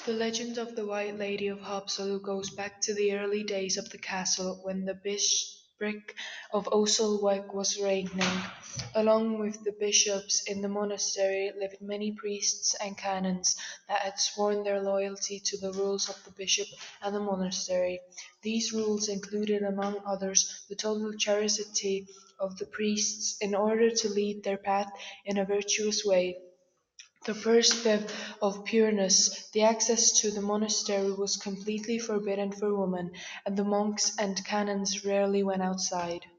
The legend of the White Lady of Haapsalu goes back to the early days of the castle when the bishopric of Oselweg was reigning. Along with the bishops in the monastery lived many priests and canons that had sworn their loyalty to the rules of the bishop and the monastery. These rules included, among others, the total chastity of the priests in order to lead their path in a virtuous way. The first fifth of pureness, the access to the monastery was completely forbidden for women, and the monks and canons rarely went outside.